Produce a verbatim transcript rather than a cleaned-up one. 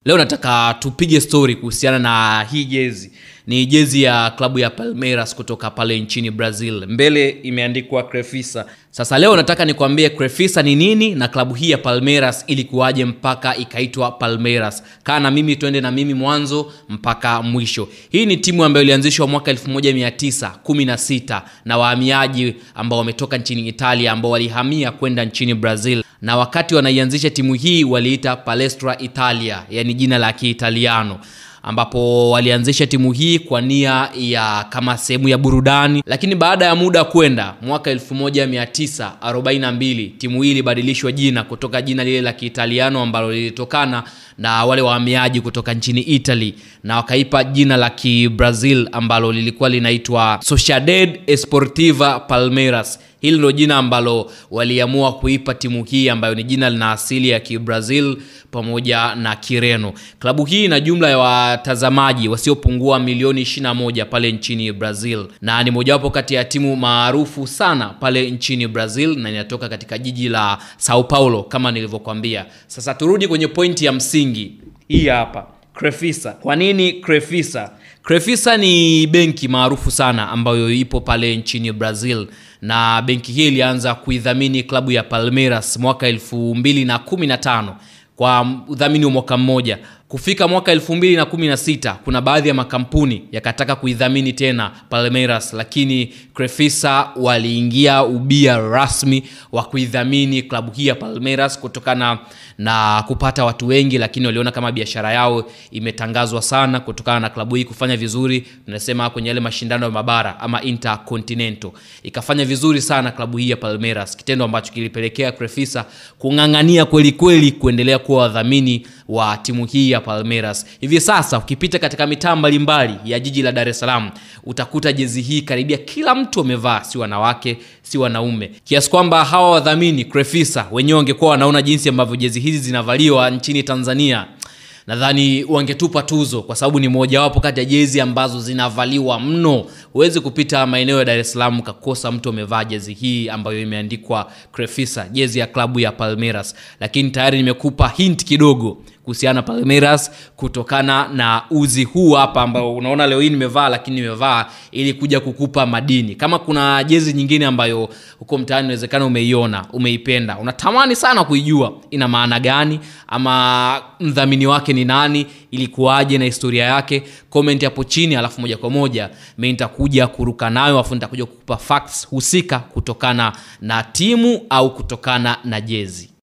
Leo nataka tupige story kuhusiana na hii jezi. Ni jezi ya klabu ya Palmeiras kutoka pale nchini Brazil. Mbele imeandikwa Crefisa. Sasa leo nataka nikwambie Crefisa ni nini na klabu hii ya Palmeiras ilikuwaje mpaka ikaitwa Palmeiras. Kaa na mimi twende na mimi mwanzo mpaka mwisho. Hii ni timu ambayo ilianzishwa mwaka elfu moja mia tisa kumi na sita na wahamiaji ambao wametoka nchini Italia ambao walihamia kwenda nchini Brazil. Na wakati wanaianzisha timu hii waliita Palestra Italia, yani jina la Kiitaliano, ambapo walianzisha timu hii kwa nia ya kama sehemu ya burudani. Lakini baada ya muda kwenda, mwaka elfu moja mia tisa arobaini na mbili timu hii ilibadilishwa jina kutoka jina lile la Kiitaliano ambalo lilitokana na wale wahamiaji kutoka nchini Italy, na wakaipa jina la Kibrazil ambalo lilikuwa linaitwa Sociedade Esportiva Palmeiras. Hili ndio jina ambalo waliamua kuipa timu hii ambayo ni jina lina asili ya Kibrazil pamoja na Kireno. Klabu hii ina jumla ya watazamaji wasiopungua milioni ishirini na moja pale nchini Brazil, na ni mojawapo kati ya timu maarufu sana pale nchini Brazil, na inatoka katika jiji la Sao Paulo kama nilivyokuambia. Sasa turudi kwenye pointi ya msingi. Hii hapa, Crefisa. Kwa nini Crefisa? Crefisa ni benki maarufu sana ambayo ipo pale nchini Brazil, na benki hii ilianza kuidhamini klabu ya Palmeiras mwaka elfu mbili na kumi na tano kwa udhamini wa mwaka mmoja. Kufika mwaka elfu mbili na kumi na sita kuna baadhi ya makampuni yakataka kuidhamini tena Palmeiras, lakini Crefisa waliingia ubia rasmi wa kuidhamini klabu hii ya Palmeiras kutokana na kupata watu wengi, lakini waliona kama biashara yao imetangazwa sana kutokana na klabu hii kufanya vizuri. Tunasema kwenye yale mashindano ya mabara ama Intercontinental, ikafanya vizuri sana klabu hii ya Palmeiras, kitendo ambacho kilipelekea Crefisa kungangania kweli kweli kuendelea kuwa wadhamini wa timu hii ya Palmeiras. Hivi sasa ukipita katika mitaa mbalimbali ya jiji la Dar es Salaam utakuta jezi hii karibia kila mtu amevaa, si wanawake si wanaume, kiasi kwamba hawa wadhamini Crefisa wenyewe wangekuwa wanaona jinsi ambavyo jezi hizi zinavaliwa nchini Tanzania, nadhani wangetupa tuzo, kwa sababu ni moja wapo kati ya jezi ambazo zinavaliwa mno. Huwezi kupita maeneo ya Dar es Salaam kakosa mtu amevaa jezi hii ambayo imeandikwa Crefisa, jezi ya klabu ya Palmeiras. Lakini tayari nimekupa hint kidogo kuhusiana Palmeiras kutokana na uzi huu hapa ambao unaona leo hii nimevaa, lakini nimevaa ili kuja kukupa madini. Kama kuna jezi nyingine ambayo huko mtaani inawezekana umeiona, umeipenda, unatamani sana kuijua ina maana gani ama mdhamini wake ni nani, ilikuwaje na historia yake, comment hapo chini, alafu moja kwa moja mimi nitakuja kuruka nayo, afu nitakuja kukupa facts husika kutokana na timu au kutokana na jezi.